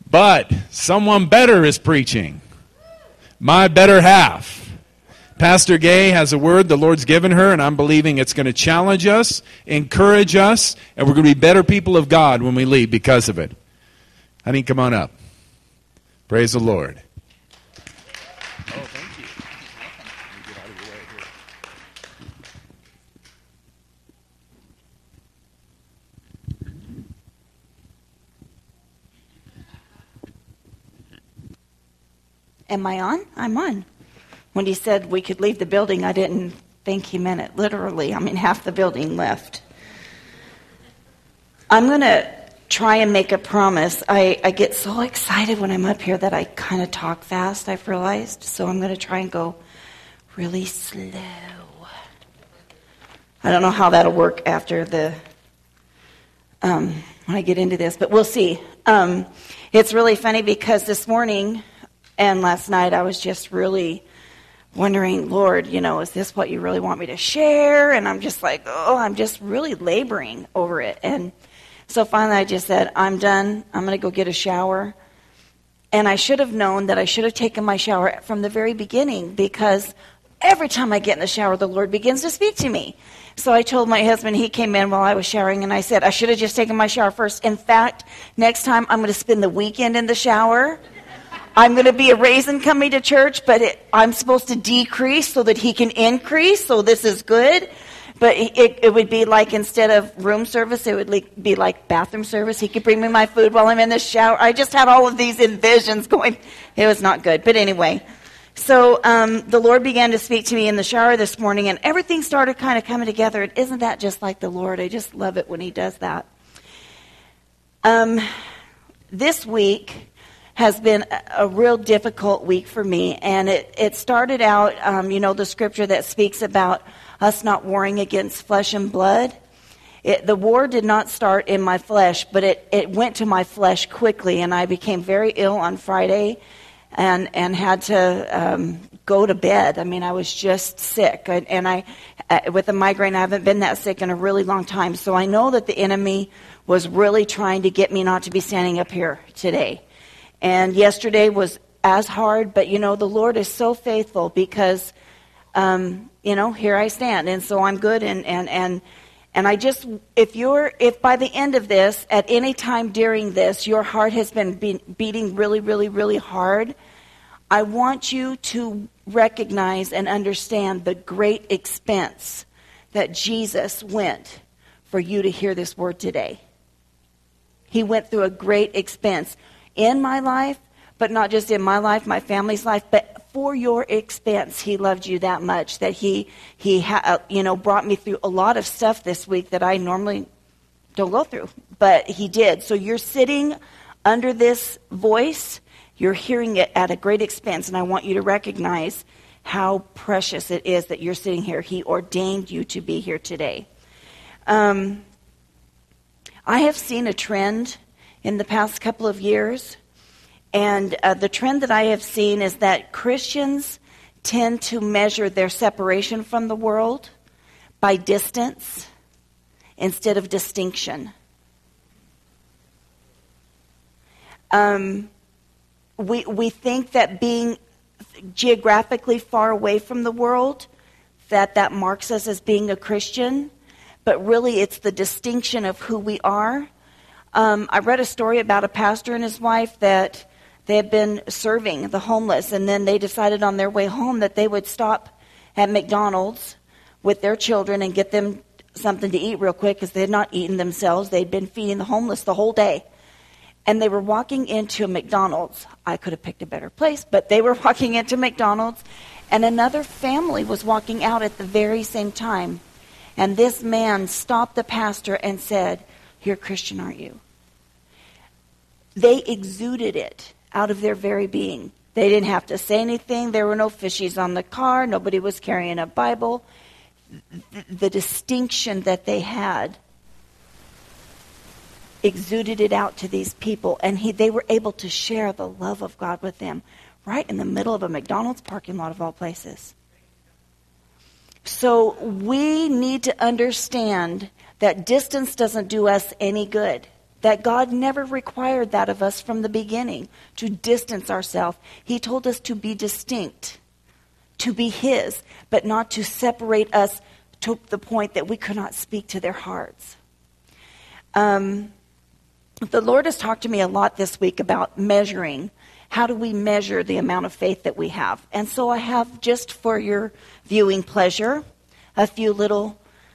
But someone better is preaching. My better half. Pastor Gay has a word the Lord's given her, and I'm believing it's going to challenge us, encourage us, and we're going to be better people of God when we leave because of it. Honey, come on up. Praise the Lord. Oh, thank you. Let me get out of your way here. Am I on? I'm on. When he said we could leave the building, I didn't think he meant it literally. I mean, half the building left. I'm going to try and make a promise. I get so excited when I'm up here that I kind of talk fast, I've realized. So I'm going to try and go really slow. I don't know how that'll work after when I get into this, but we'll see. It's really funny because this morning and last night I was just really wondering, Lord, is this what you really want me to share? And I'm just like, I'm just really laboring over it. And so finally I just said, I'm done. I'm going to go get a shower. And I should have known that I should have taken my shower from the very beginning, because every time I get in the shower, the Lord begins to speak to me. So I told my husband, he came in while I was showering, and I said, I should have just taken my shower first. In fact, next time I'm going to spend the weekend in the shower. I'm going to be a raisin coming to church, but I'm supposed to decrease so that he can increase, so this is good. But it would be like, instead of room service, it would be like bathroom service. He could bring me my food while I'm in the shower. I just had all of these envisions going. It was not good. But anyway, so the Lord began to speak to me in the shower this morning, and everything started kind of coming together. And isn't that just like the Lord? I just love it when he does that. This week has been a real difficult week for me. And it started out, the scripture that speaks about us not warring against flesh and blood. The war did not start in my flesh, but it went to my flesh quickly. And I became very ill on Friday and had to go to bed. I mean, I was just sick. And with a migraine, I haven't been that sick in a really long time. So I know that the enemy was really trying to get me not to be standing up here today. And yesterday was as hard, but the Lord is so faithful, because, here I stand, and so I'm good. And I just, if by the end of this, at any time during this, your heart has been beating really, really, really hard, I want you to recognize and understand the great expense that Jesus went for you to hear this word today. He went through a great expense in my life, but not just in my life, my family's life, but for your expense. He loved you that much that he brought me through a lot of stuff this week that I normally don't go through, but he did. So you're sitting under this voice, you're hearing it at a great expense, and I want you to recognize how precious it is that you're sitting here. He ordained you to be here today. I have seen a trend in the past couple of years, and the trend that I have seen is that Christians tend to measure their separation from the world by distance instead of distinction. We think that being geographically far away from the world, that marks us as being a Christian, but really it's the distinction of who we are. I read a story about a pastor and his wife that they had been serving the homeless, and then they decided on their way home that they would stop at McDonald's with their children and get them something to eat real quick, because they had not eaten themselves. They'd been feeding the homeless the whole day. And they were walking into a McDonald's. I could have picked a better place, but they were walking into McDonald's, and another family was walking out at the very same time. And this man stopped the pastor and said, "You're a Christian, aren't you?" They exuded it out of their very being. They didn't have to say anything. There were no fishies on the car. Nobody was carrying a Bible. The distinction that they had exuded it out to these people, and they were able to share the love of God with them right in the middle of a McDonald's parking lot of all places. So we need to understand that distance doesn't do us any good. that God never required that of us from the beginning, to distance ourselves. He told us to be distinct, to be His, but not to separate us to the point that we could not speak to their hearts. The Lord has talked to me a lot this week about measuring. How do we measure the amount of faith that we have? And so I have, just for your viewing pleasure, a few little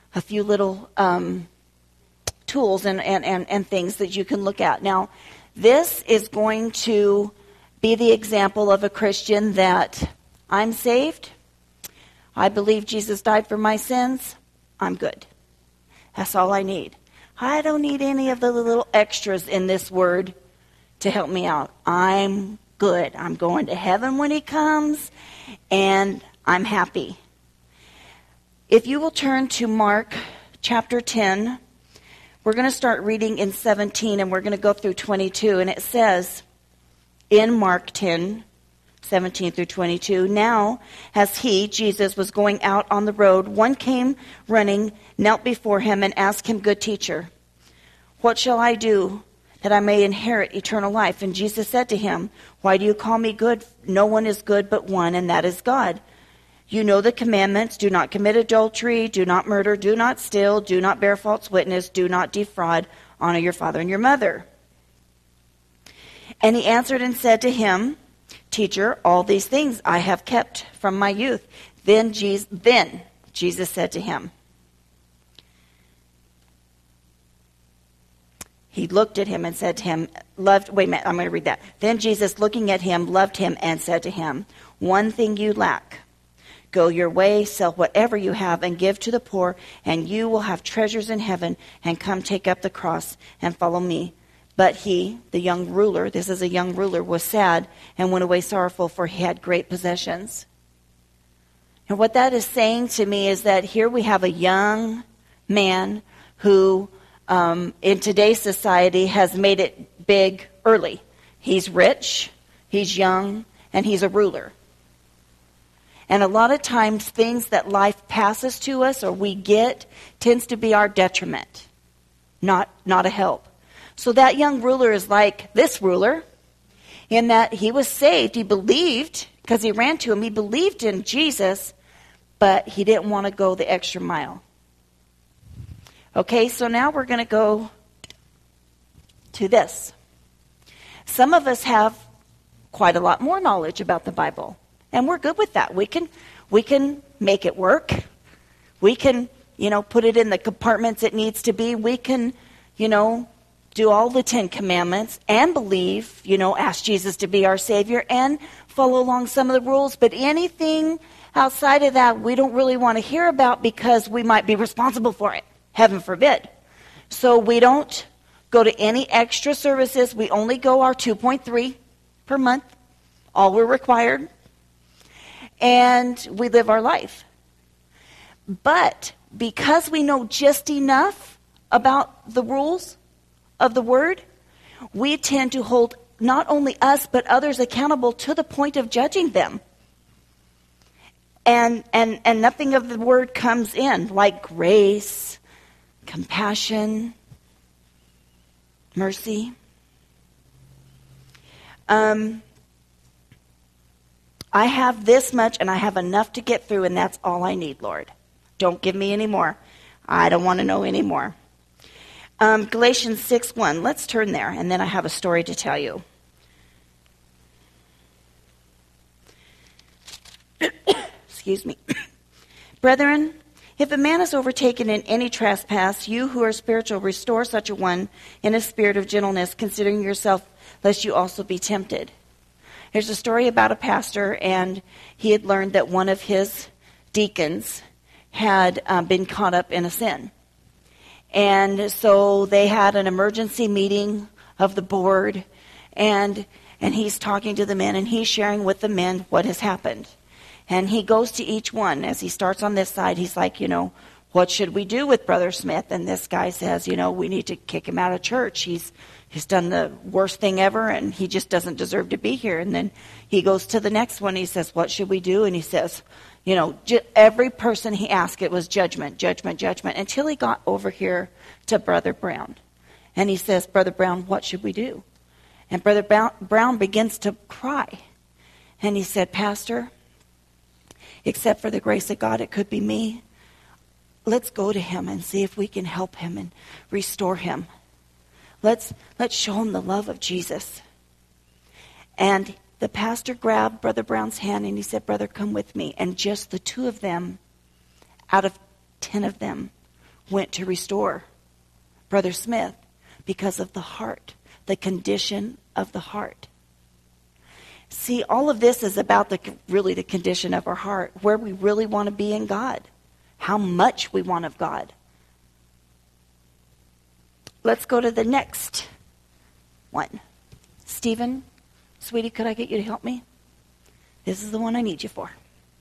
tools and things that you can look at. Now, this is going to be the example of a Christian that I'm saved. I believe Jesus died for my sins. I'm good. That's all I need. I don't need any of the little extras in this word to help me out. I'm good. I'm going to heaven when He comes, and I'm happy. If you will turn to Mark chapter 10, we're going to start reading in 17, and we're going to go through 22. And it says in Mark 10, 17 through 22, "Now, as He, Jesus, was going out on the road, one came running, knelt before Him, and asked Him, 'Good teacher, what shall I do that I may inherit eternal life?' And Jesus said to him, 'Why do you call me good? No one is good but one, and that is God. You know the commandments: do not commit adultery, do not murder, do not steal, do not bear false witness, do not defraud, honor your father and your mother.' And he answered and said to him, 'Teacher, all these things I have kept from my youth.' Then Jesus said to him," he looked at him and said to him, I'm going to read that. "Then Jesus, looking at him, loved him and said to him, 'One thing you lack. Go your way, sell whatever you have, and give to the poor, and you will have treasures in heaven, and come take up the cross and follow me.' But he," the young ruler, this is a young ruler, "was sad and went away sorrowful, for he had great possessions." And what that is saying to me is that here we have a young man who, in today's society, has made it big early. He's rich, he's young, and he's a ruler. And a lot of times things that life passes to us or we get tends to be our detriment, not a help. So that young ruler is like this ruler in that he was saved. He believed, because he ran to him, he believed in Jesus, but he didn't want to go the extra mile. Okay, so now we're going to go to this. Some of us have quite a lot more knowledge about the Bible, and we're good with that. We can make it work. We can, put it in the compartments it needs to be. We can, do all the 10 Commandments and believe, ask Jesus to be our Savior and follow along some of the rules. But anything outside of that, we don't really want to hear about because we might be responsible for it. Heaven forbid. So we don't go to any extra services. We only go our 2.3 per month, all we're required. And we live our life. But because we know just enough about the rules of the Word, we tend to hold not only us but others accountable to the point of judging them. And nothing of the Word comes in, like grace, compassion, mercy. I have this much and I have enough to get through, and that's all I need, Lord. Don't give me any more. I don't want to know any more. Galatians 6:1. Let's turn there, and then I have a story to tell you. Excuse me. Brethren, if a man is overtaken in any trespass, you who are spiritual, restore such a one in a spirit of gentleness, considering yourself, lest you also be tempted. There's a story about a pastor, and he had learned that one of his deacons had been caught up in a sin. And so they had an emergency meeting of the board, and he's talking to the men, and he's sharing with the men what has happened. And he goes to each one. As he starts on this side, he's like, what should we do with Brother Smith? And this guy says, we need to kick him out of church. He's done the worst thing ever, and he just doesn't deserve to be here. And then he goes to the next one. He says, what should we do? And he says, every person he asked, it was judgment, judgment, judgment, until he got over here to Brother Brown. And he says, Brother Brown, what should we do? And Brother Brown begins to cry. And he said, Pastor, except for the grace of God, it could be me. Let's go to him and see if we can help him and restore him. Let's show him the love of Jesus. And the pastor grabbed Brother Brown's hand and he said, Brother, come with me. And just the two of them, out of 10 of them, went to restore Brother Smith because of the heart, the condition of the heart. See, all of this is about really the condition of our heart, where we really want to be in God, how much we want of God. Let's go to the next one. Stephen, sweetie, could I get you to help me? This is the one I need you for.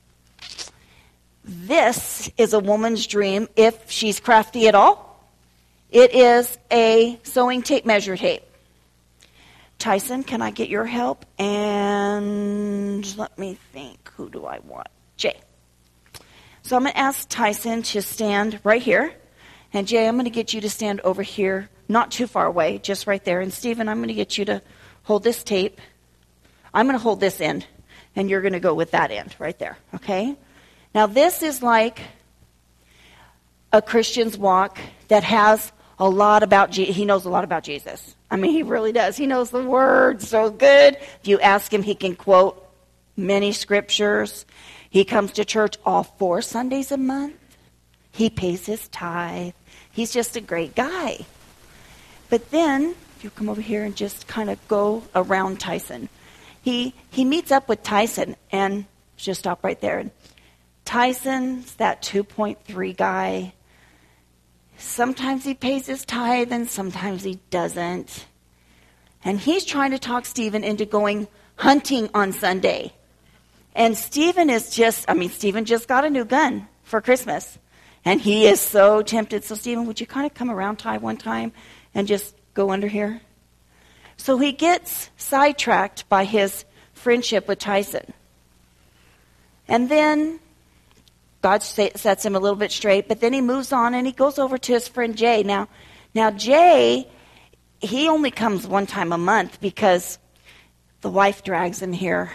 This is a woman's dream if she's crafty at all. It is a sewing tape measure tape. Tyson, can I get your help? And let me think. Who do I want? Jay. So I'm going to ask Tyson to stand right here. And Jay, I'm going to get you to stand over here, not too far away, just right there. And Stephen, I'm going to get you to hold this tape. I'm going to hold this end, and you're going to go with that end right there, okay? Now, this is like a Christian's walk that has a lot about he knows a lot about Jesus. I mean, he really does. He knows the word so good. If you ask him, he can quote many scriptures. He comes to church all 4 Sundays a month. He pays his tithe. He's just a great guy. But then, if you come over here and just kind of go around Tyson, he meets up with Tyson, and just stop right there. And Tyson's that 2.3 guy. Sometimes he pays his tithe and sometimes he doesn't. And he's trying to talk Stephen into going hunting on Sunday. And Stephen Stephen just got a new gun for Christmas. And he is so tempted. So Stephen, would you kind of come around Ty one time and just go under here? So he gets sidetracked by his friendship with Tyson. And then God sets him a little bit straight, but then he moves on and he goes over to his friend Jay. Now Jay, he only comes one time a month because the wife drags him here,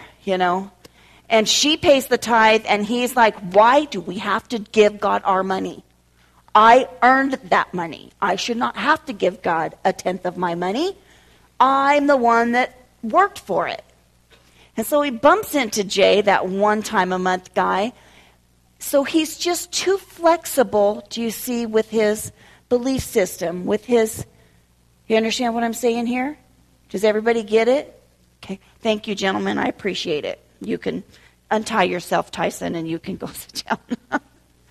and she pays the tithe, and he's like, why do we have to give God our money? I earned that money. I should not have to give God 1/10 of my money. I'm the one that worked for it. And so he bumps into Jay, that one time a month guy. So he's just too flexible, do you see, with his belief system, you understand what I'm saying here? Does everybody get it? Okay. Thank you, gentlemen. I appreciate it. You can untie yourself, Tyson, and you can go sit down.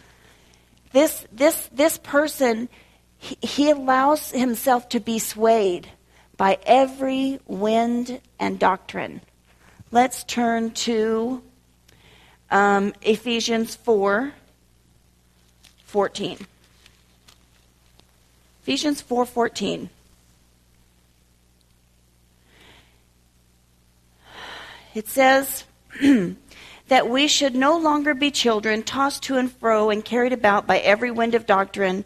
This person, he allows himself to be swayed by every wind and doctrine. Let's turn to Ephesians 4:14. Ephesians 4:14. It says that we should no longer be children tossed to and fro and carried about by every wind of doctrine,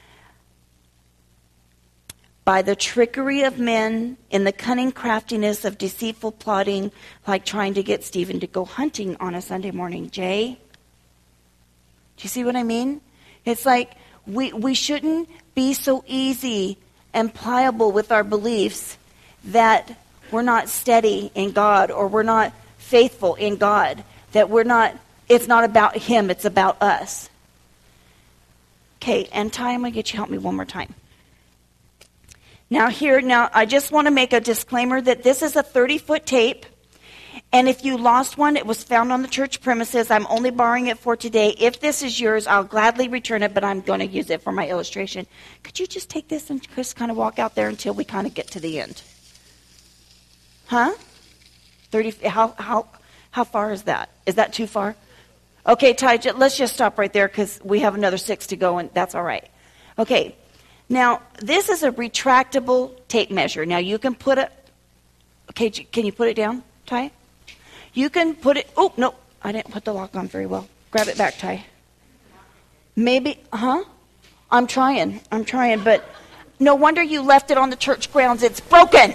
by the trickery of men, in the cunning craftiness of deceitful plotting, like trying to get Stephen to go hunting on a Sunday morning. Jay? Do you see what I mean? It's like we shouldn't be so easy and pliable with our beliefs that we're not steady in God, or we're not faithful in God, that it's not about him, it's about us. Okay, and Ty, I'm going to get you to help me one more time. Now I just want to make a disclaimer that this is a 30-foot tape, and if you lost one, it was found on the church premises. I'm only borrowing it for today. If this is yours, I'll gladly return it, but I'm going to use it for my illustration. Could you just take this and just kind of walk out there until we kind of get to the end? Huh? 30, how far is that? Is that too far? Okay, Ty, let's just stop right there because we have another 6 to go, and that's all right. Okay. Now, this is a retractable tape measure. Now, you can put it... Okay, can you put it down, Ty? You can put it... Oh, no, I didn't put the lock on very well. Grab it back, Ty. Maybe... I'm trying, but No wonder you left it on the church grounds. It's broken.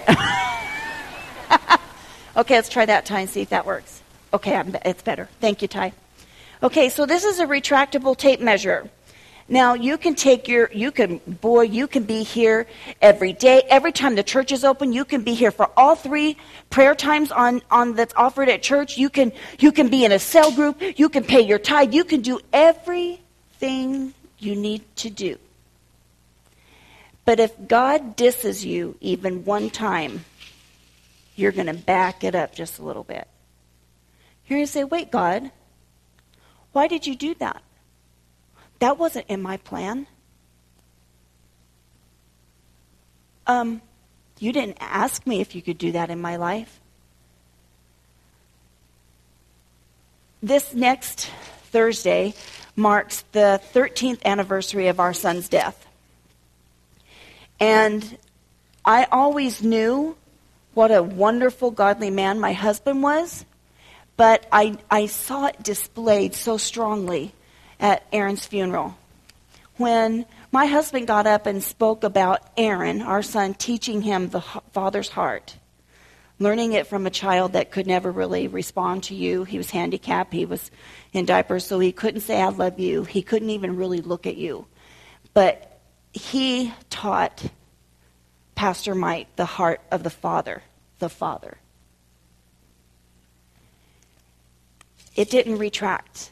Okay, let's try that, Ty, and see if that works. Okay, it's better. Thank you, Ty. Okay, so this is a retractable tape measure. Now, you can be here every day. Every time the church is open, you can be here for all 3 prayer times on that's offered at church. You can be in a cell group. You can pay your tithe. You can do everything you need to do. But if God disses you even one time, you're going to back it up just a little bit. You're going to say, wait, God, why did you do that? That wasn't in my plan. You didn't ask me if you could do that in my life. This next Thursday marks the 13th anniversary of our son's death. And I always knew what a wonderful, godly man my husband was, but I saw it displayed so strongly at Aaron's funeral. When my husband got up and spoke about Aaron, our son, teaching him the Father's heart, learning it from a child that could never really respond to you. He was handicapped. He was in diapers, so he couldn't say, I love you. He couldn't even really look at you. But he taught Pastor Mike the heart of the Father. It didn't retract.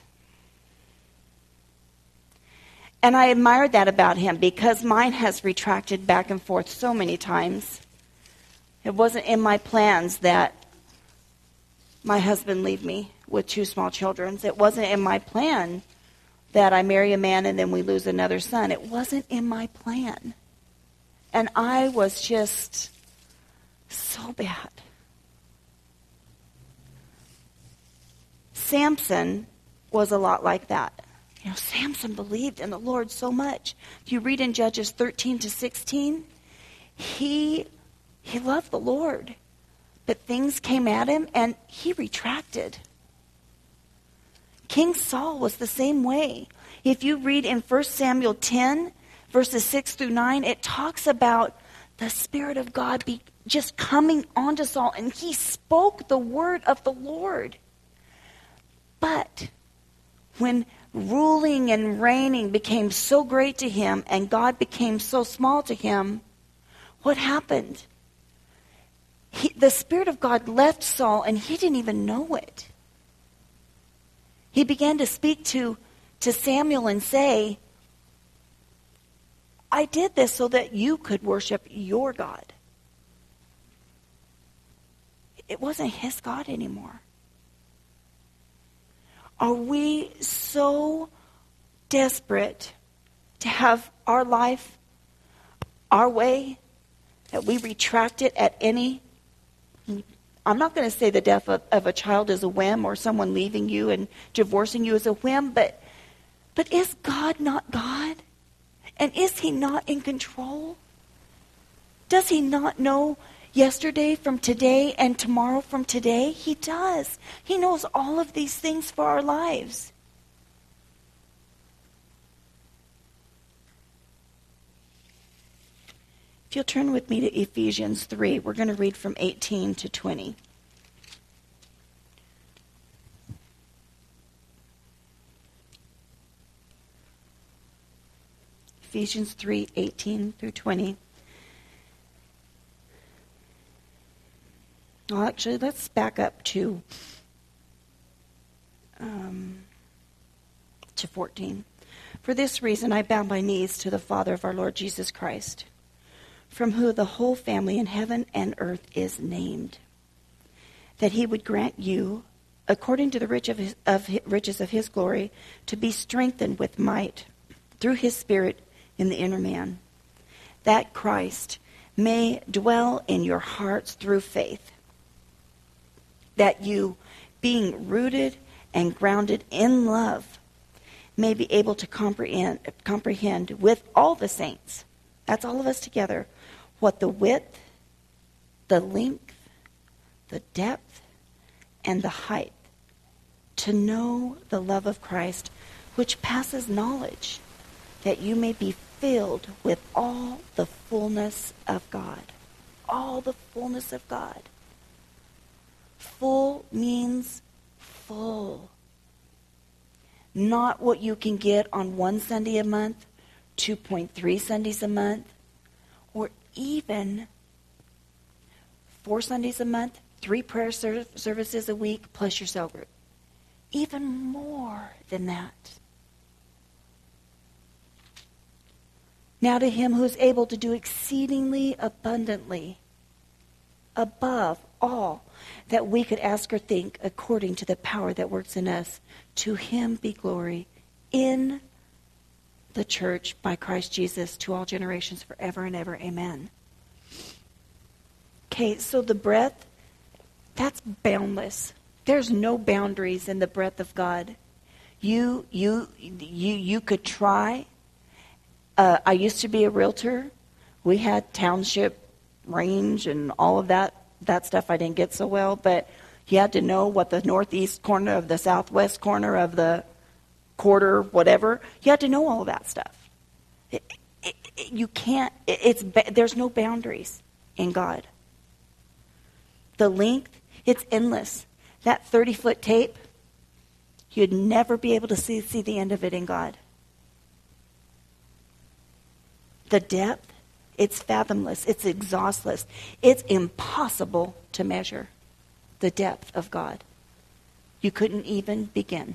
And I admired that about him because mine has retracted back and forth so many times. It wasn't in my plans that my husband leave me with 2 small children. It wasn't in my plan that I marry a man and then we lose another son. It wasn't in my plan. And I was just so bad. Samson was a lot like that. You know, Samson believed in the Lord so much. If you read in Judges 13-16, he loved the Lord. But things came at him and he retracted. King Saul was the same way. If you read in 1 Samuel 10, verses 6-9, it talks about the Spirit of God just coming onto Saul, and he spoke the word of the Lord. But when ruling and reigning became so great to him and God became so small to him, what happened? The Spirit of God left Saul and he didn't even know it. He began to speak to Samuel and say, I did this so that you could worship your God. It wasn't his God anymore. Are we so desperate to have our life our way that we retract it at any... I'm not going to say the death of a child is a whim or someone leaving you and divorcing you is a whim, but is God not God? And is he not in control? Does he not know yesterday from today and tomorrow from today? He does. He knows all of these things for our lives. If you'll turn with me to Ephesians 3, we're going to read from 18 to 20. Ephesians 3, 18 through 20. Well, actually, let's back up to 14. For this reason, I bow my knees to the Father of our Lord Jesus Christ, from whom the whole family in heaven and earth is named, that he would grant you, according to the riches of his glory, to be strengthened with might through his Spirit in the inner man, that Christ may dwell in your hearts through faith, that you, being rooted and grounded in love, may be able to comprehend with all the saints, that's all of us together, what the width, the length, the depth, and the height, to know the love of Christ, which passes knowledge, that you may be filled with all the fullness of God. All the fullness of God. Full means full. Not what you can get on one Sunday a month, 2.3 Sundays a month, or even 4 Sundays a month, 3 prayer services a week, plus your cell group. Even more than that. Now to him who is able to do exceedingly abundantly, above all that we could ask or think, according to the power that works in us, to him be glory in the church by Christ Jesus to all generations forever and ever. Amen. Okay, so the breadth, that's boundless. There's no boundaries in the breadth of God. You could try. I used to be a realtor. We had township range and all of that stuff I didn't get so well, but you had to know what the northeast corner of the southwest corner of the quarter, whatever. You had to know all of that stuff. You can't, there's no boundaries in God. The length, it's endless. That 30-foot tape, you'd never be able to see the end of it in God. The depth, it's fathomless. It's exhaustless. It's impossible to measure the depth of God. You couldn't even begin.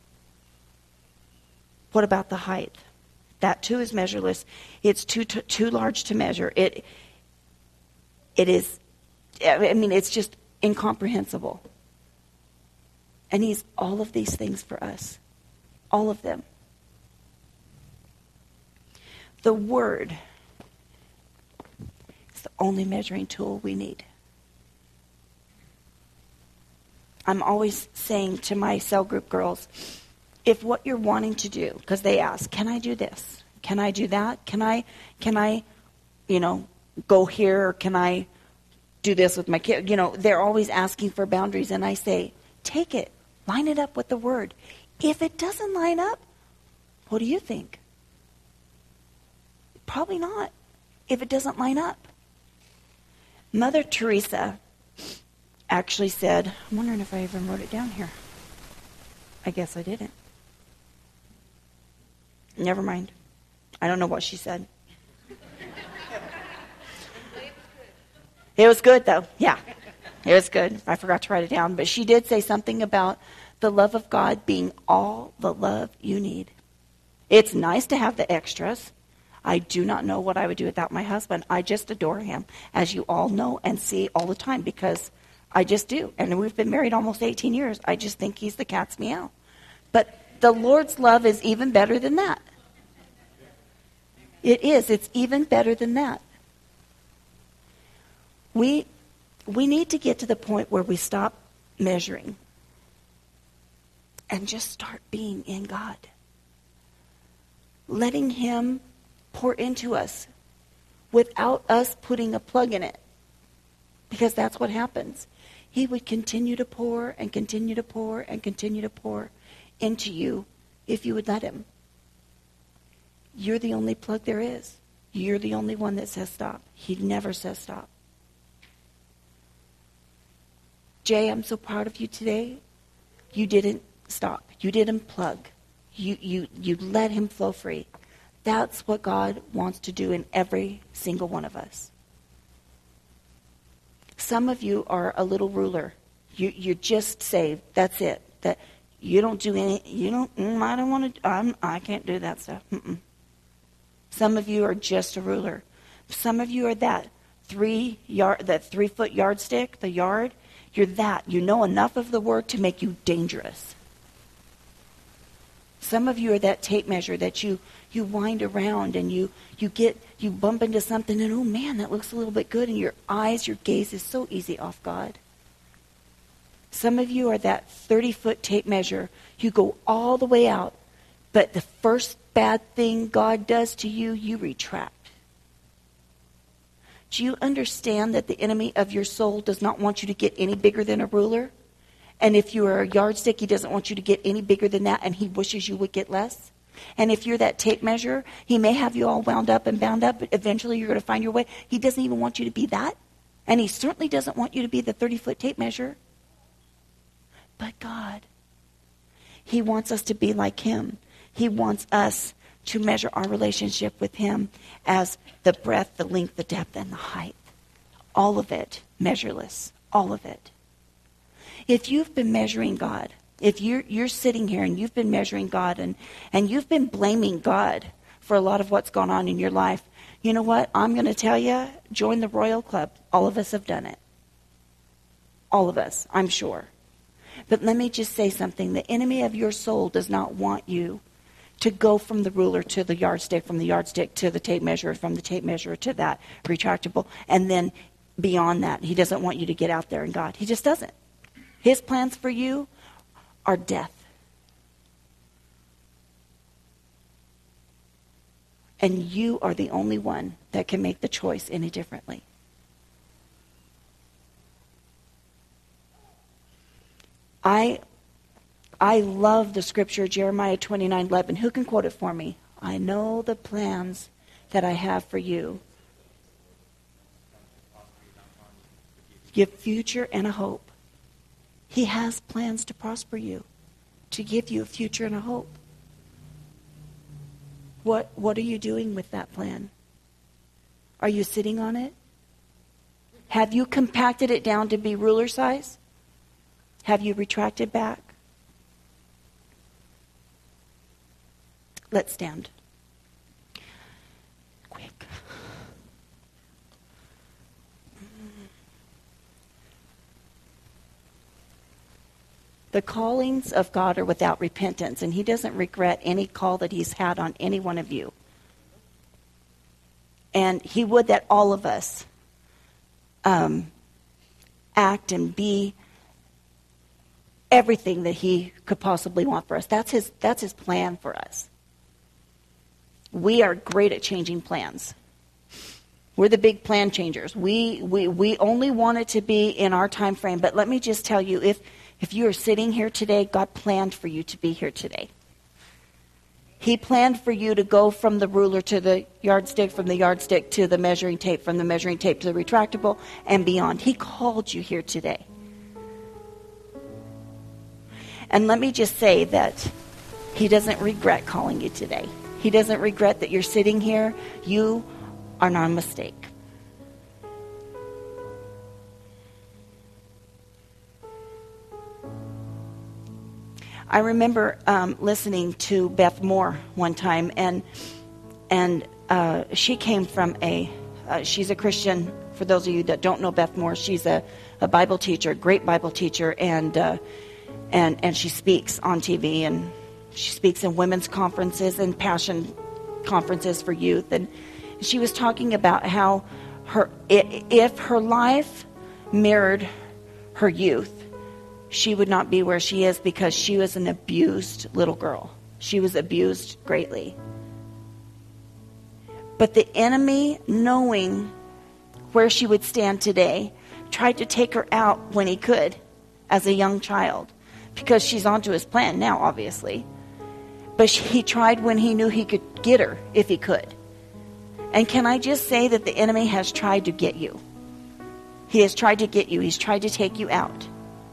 What about the height? That too is measureless. It's too large to measure. It is, I mean, it's just incomprehensible. And he's all of these things for us. All of them. The Word is the only measuring tool we need. I'm always saying to my cell group girls, if what you're wanting to do, because they ask, can I do this? Can I do that? Can I, go here? Or can I do this with my kid? They're always asking for boundaries. And I say, take it. Line it up with the Word. If it doesn't line up, what do you think? Probably not, if it doesn't line up. Mother Teresa actually said, I'm wondering if I even wrote it down here. I guess I didn't. Never mind. I don't know what she said. It was good, though. Yeah, it was good. I forgot to write it down. But she did say something about the love of God being all the love you need. It's nice to have the extras. I do not know what I would do without my husband. I just adore him, as you all know and see all the time, because I just do. And we've been married almost 18 years. I just think he's the cat's meow. But the Lord's love is even better than that. It is. It's even better than that. We need to get to the point where we stop measuring and just start being in God. Letting him pour into us without us putting a plug in it. Because that's what happens. He would continue to pour and continue to pour and continue to pour into you if you would let him. You're the only plug there is. You're the only one that says stop. He never says stop. Jay, I'm so proud of you today. You didn't stop. You didn't plug. You let him flow free. That's what God wants to do in every single one of us. Some of you are a little ruler. You're just saved. That's it. That you don't do any. You don't. I don't want to. I can't do that stuff. Some of you are just a ruler. Some of you are that 3-foot yardstick. The yard. You're that. You know enough of the word to make you dangerous. Some of you are that tape measure that you wind around and you bump into something and, oh man, that looks a little bit good, and your gaze is so easy off God. Some of you are that 30-foot tape measure. You go all the way out, but the first bad thing God does to you, you retract. Do you understand that the enemy of your soul does not want you to get any bigger than a ruler? And if you are a yardstick, he doesn't want you to get any bigger than that, and he wishes you would get less. And if you're that tape measure, he may have you all wound up and bound up, but eventually you're going to find your way. He doesn't even want you to be that. And he certainly doesn't want you to be the 30-foot tape measure. But God, he wants us to be like him. He wants us to measure our relationship with him as the breadth, the length, the depth, and the height. All of it, measureless, all of it. If you've been measuring God, if you're sitting here and you've been measuring God and you've been blaming God for a lot of what's gone on in your life, you know what? I'm going to tell you, join the Royal Club. All of us have done it. All of us, I'm sure. But let me just say something. The enemy of your soul does not want you to go from the ruler to the yardstick, from the yardstick to the tape measure, from the tape measure to that retractable, and then beyond that. He doesn't want you to get out there in God. He just doesn't. His plans for you are death. And you are the only one that can make the choice any differently. I love the scripture, Jeremiah 29:11. Who can quote it for me? I know the plans that I have for you. Give future and a hope. He has plans to prosper you, to give you a future and a hope. What are you doing with that plan? Are you sitting on it? Have you compacted it down to be ruler size? Have you retracted back? Let's stand. Quick. The callings of God are without repentance, and he doesn't regret any call that he's had on any one of you. And he would that all of us act and be everything that he could possibly want for us. That's his plan for us. We are great at changing plans. We're the big plan changers. We only want it to be in our time frame. But let me just tell you, if you are sitting here today, God planned for you to be here today. He planned for you to go from the ruler to the yardstick, from the yardstick to the measuring tape, from the measuring tape to the retractable, and beyond. He called you here today. And let me just say that he doesn't regret calling you today. He doesn't regret that you're sitting here. You are not a mistake. I remember listening to Beth Moore one time, and she came from she's a Christian. For those of you that don't know Beth Moore, she's a Bible teacher, a great Bible teacher, and she speaks on TV, and she speaks in women's conferences and passion conferences for youth. And she was talking about how if her life mirrored her youth, she would not be where she is because she was an abused little girl. She was abused greatly. But the enemy, knowing where she would stand today, tried to take her out when he could as a young child, because she's onto his plan now, obviously. But he tried when he knew he could get her, if he could. And can I just say that the enemy has tried to get you? He has tried to get you. He's tried to take you out.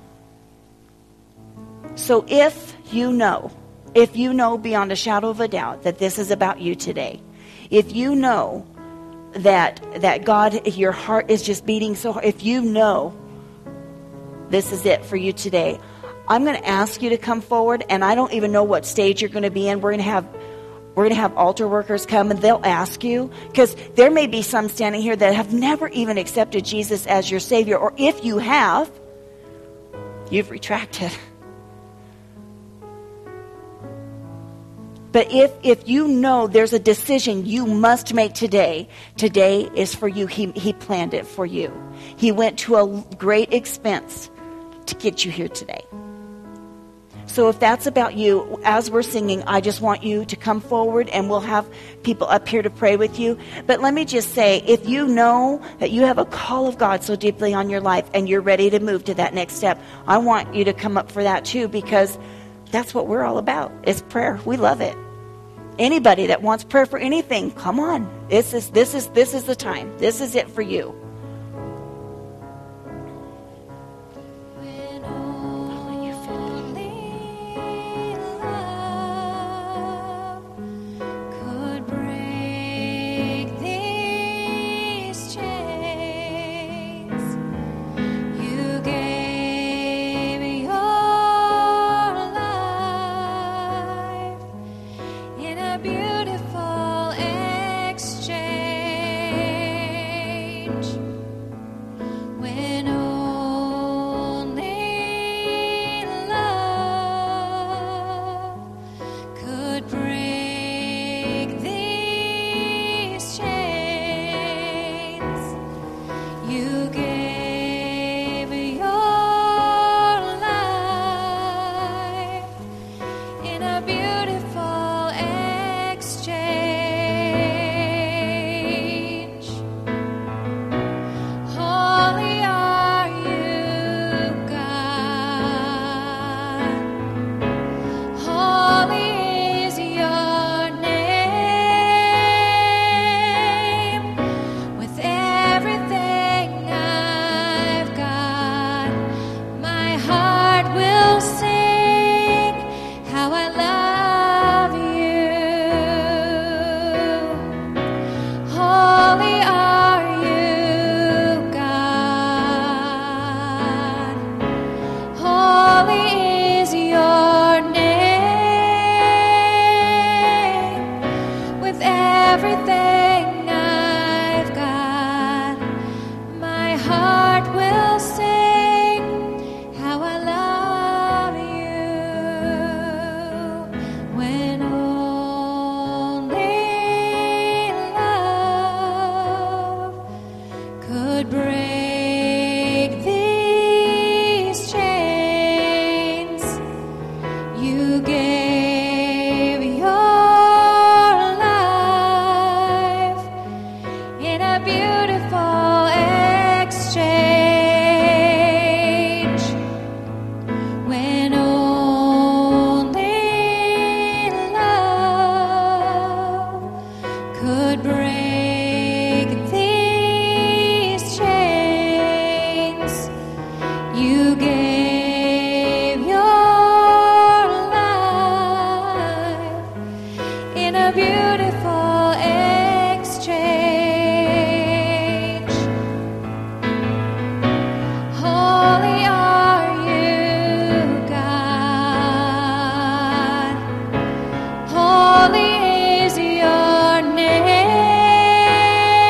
So if you know beyond a shadow of a doubt that this is about you today, if you know that God, your heart is just beating so hard, if you know this is it for you today, I'm going to ask you to come forward, and I don't even know what stage you're going to be in. We're going to have altar workers come, and they'll ask you, because there may be some standing here that have never even accepted Jesus as your Savior, or if you have, you've retracted. But if you know there's a decision you must make today is for you. He planned it for you. He went to a great expense to get you here today. So if that's about you, as we're singing, I just want you to come forward, and we'll have people up here to pray with you. But let me just say, if you know that you have a call of God so deeply on your life and you're ready to move to that next step, I want you to come up for that too, because that's what we're all about. It's prayer. We love it. Anybody that wants prayer for anything, come on. This is the time. This is it for you.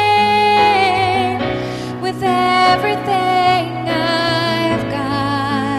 Everything I've got.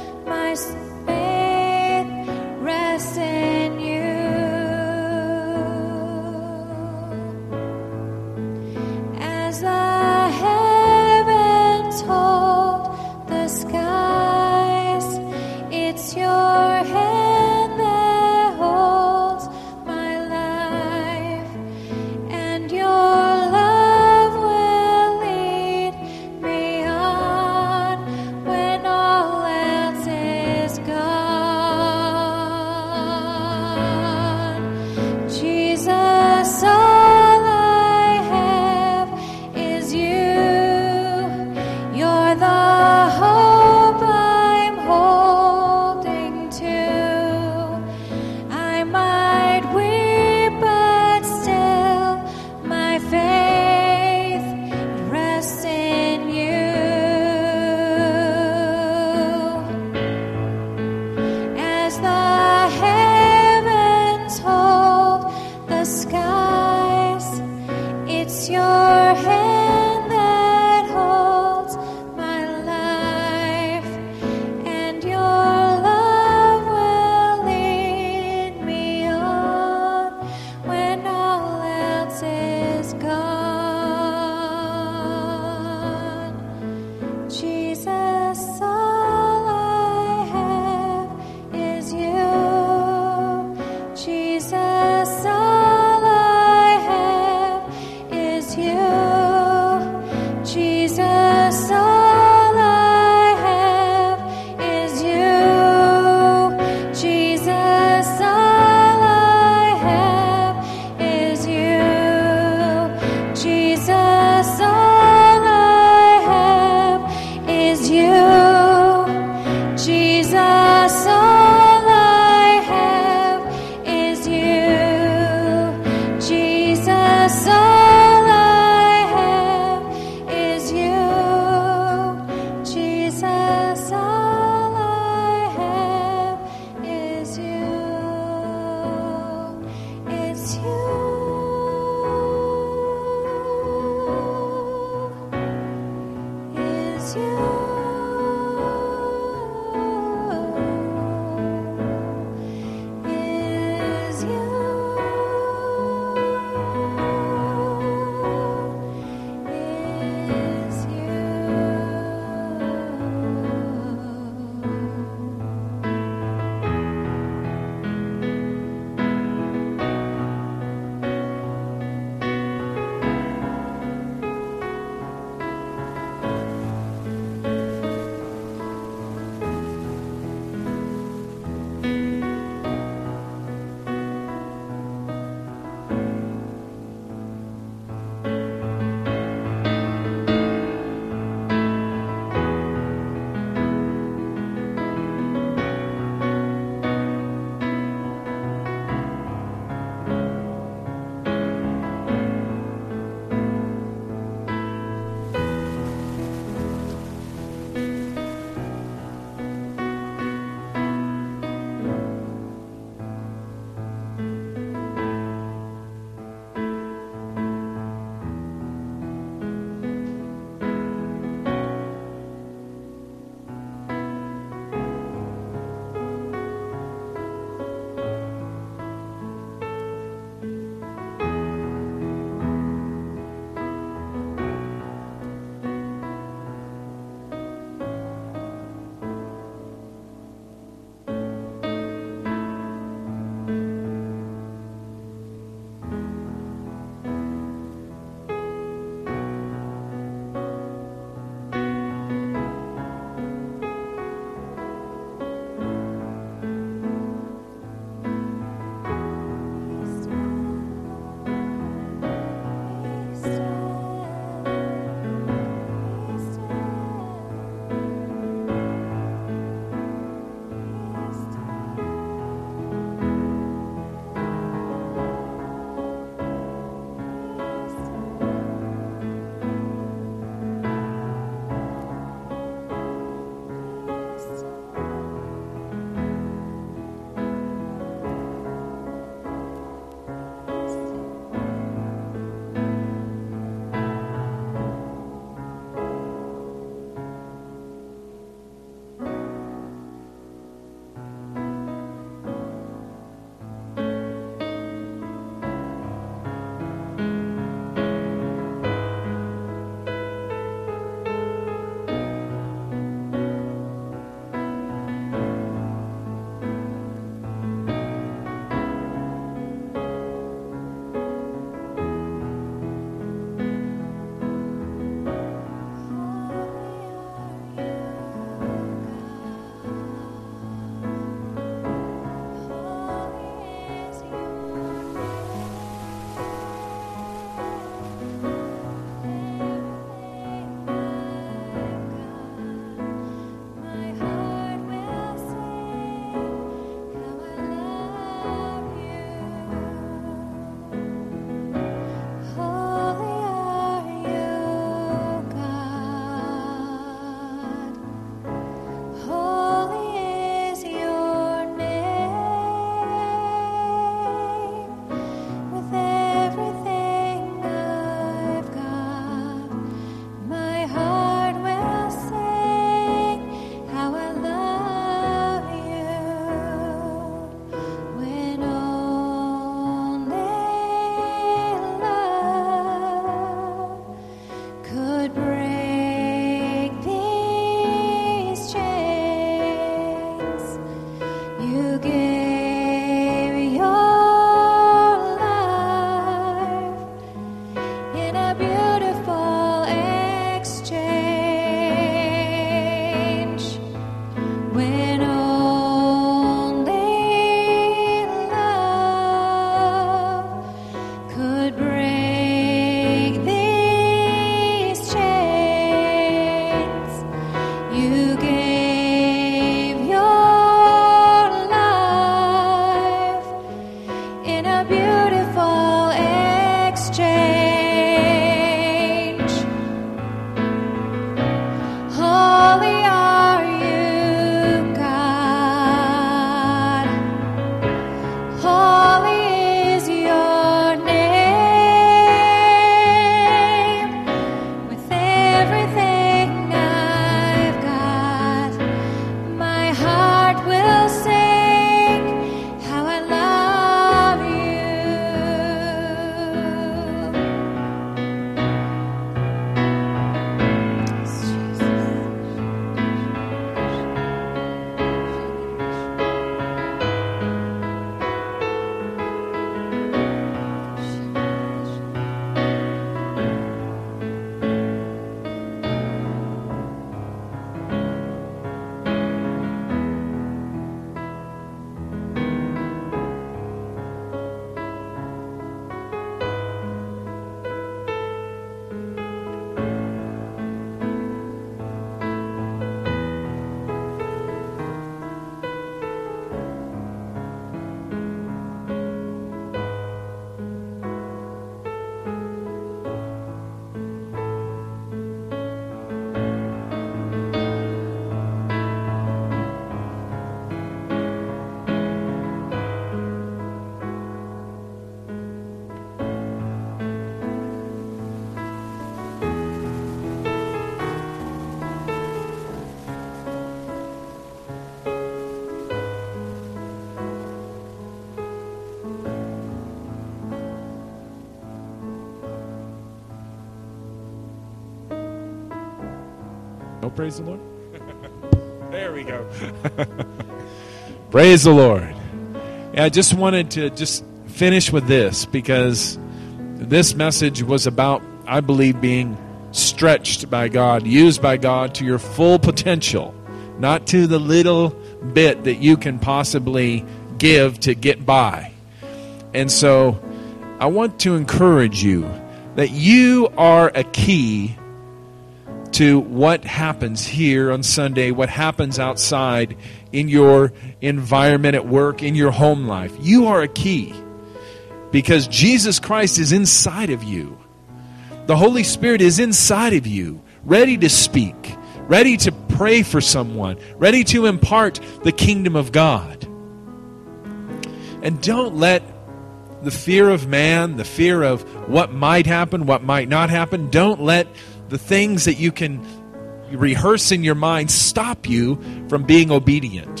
No praise the Lord? There we go. Praise the Lord. Yeah, I just wanted to just finish with this because this message was about, I believe, being stretched by God, used by God to your full potential, not to the little bit that you can possibly give to get by. And so I want to encourage you that you are a key to what happens here on Sunday, what happens outside in your environment at work, in your home life. You are a key because Jesus Christ is inside of you. The Holy Spirit is inside of you, ready to speak, ready to pray for someone, ready to impart the kingdom of God. And don't let the fear of man, the fear of what might happen, what might not happen, don't let the things that you can rehearse in your mind stop you from being obedient.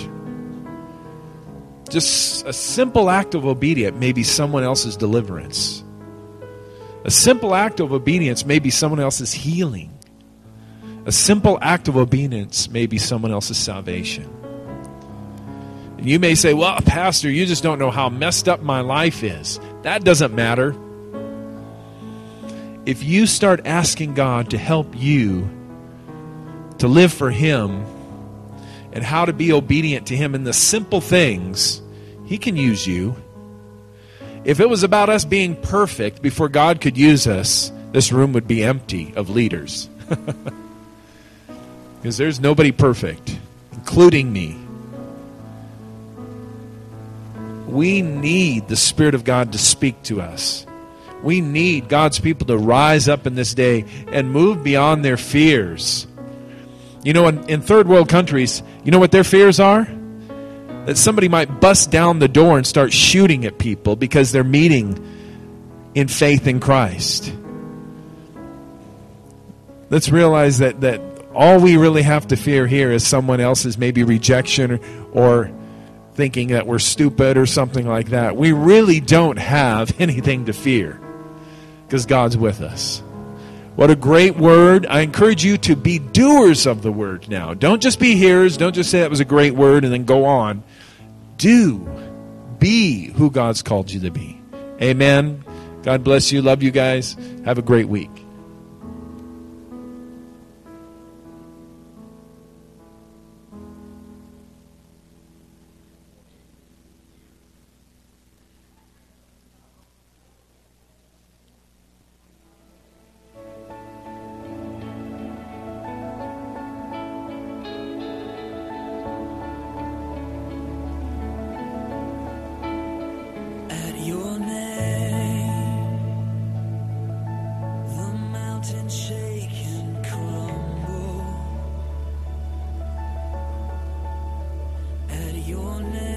Just a simple act of obedience may be someone else's deliverance. A simple act of obedience may be someone else's healing. A simple act of obedience may be someone else's salvation. And you may say, well, Pastor, you just don't know how messed up my life is. That doesn't matter. If you start asking God to help you to live for Him and how to be obedient to Him in the simple things, He can use you. If it was about us being perfect before God could use us, this room would be empty of leaders. Because there's nobody perfect, including me. We need the Spirit of God to speak to us. We need God's people to rise up in this day and move beyond their fears. You know, in third world countries, you know what their fears are? That somebody might bust down the door and start shooting at people because they're meeting in faith in Christ. Let's realize that all we really have to fear here is someone else's maybe rejection or thinking that we're stupid or something like that. We really don't have anything to fear because God's with us. What a great word. I encourage you to be doers of the word now. Don't just be hearers. Don't just say that was a great word and then go on. Do. Be who God's called you to be. Amen. God bless you. Love you guys. Have a great week. Your name.